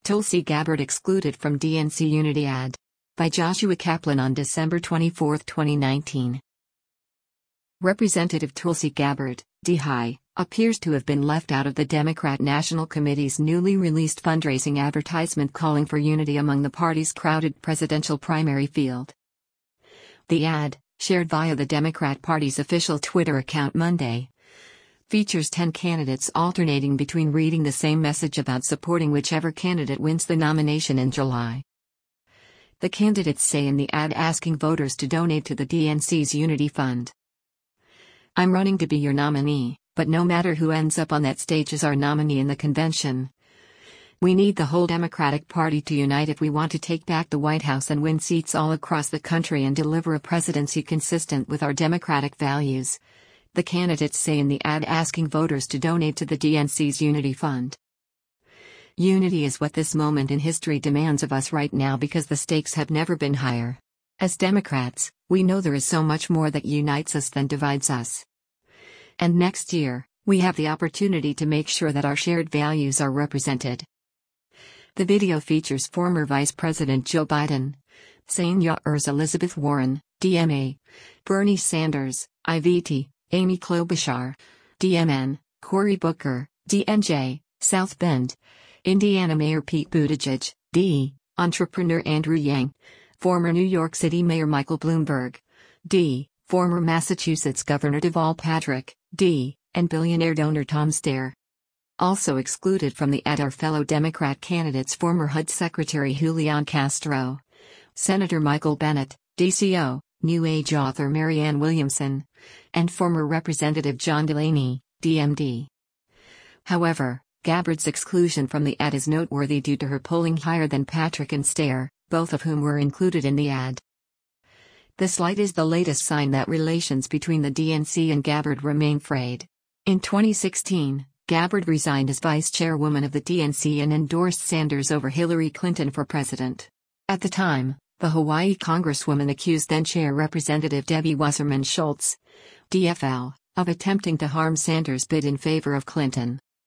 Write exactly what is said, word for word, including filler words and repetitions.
Tulsi Gabbard excluded from D N C Unity ad. By Joshua Kaplan on December twenty-fourth, twenty nineteen. Representative Tulsi Gabbard, D H I, appears to have been left out of the Democrat National Committee's newly released fundraising advertisement calling for unity among the party's crowded presidential primary field. The ad, shared via the Democrat Party's official Twitter account Monday, features ten candidates alternating between reading the same message about supporting whichever candidate wins the nomination in July. The candidates say in the ad asking voters to donate to the D N C's Unity Fund. "I'm running to be your nominee, but no matter who ends up on that stage as our nominee in the convention, we need the whole Democratic Party to unite if we want to take back the White House and win seats all across the country and deliver a presidency consistent with our democratic values," the candidates say in the ad asking voters to donate to the D N C's Unity Fund. Unity is what this moment in history demands of us right now because the stakes have never been higher. As Democrats, we know there is so much more that unites us than divides us. And next year, we have the opportunity to make sure that our shared values are represented. The video features former Vice President Joe Biden, Senators Elizabeth Warren, D M A, Bernie Sanders, I V T, Amy Klobuchar, D M N, Cory Booker, D N J, South Bend, Indiana Mayor Pete Buttigieg, D, entrepreneur Andrew Yang, former New York City Mayor Michael Bloomberg, D, former Massachusetts Governor Deval Patrick, D, and billionaire donor Tom Steyer. Also excluded from the ad are fellow Democrat candidates former H U D Secretary Julian Castro, Senator Michael Bennet, D C O, New Age author Marianne Williamson, and former Representative John Delaney, D M D. However, Gabbard's exclusion from the ad is noteworthy due to her polling higher than Patrick and Steyer, both of whom were included in the ad. The slight is the latest sign that relations between the D N C and Gabbard remain frayed. In twenty sixteen, Gabbard resigned as vice chairwoman of the D N C and endorsed Sanders over Hillary Clinton for president. At the time, the Hawaii Congresswoman accused then-Chair Representative Debbie Wasserman Schultz, D F L, of attempting to harm Sanders' bid in favor of Clinton.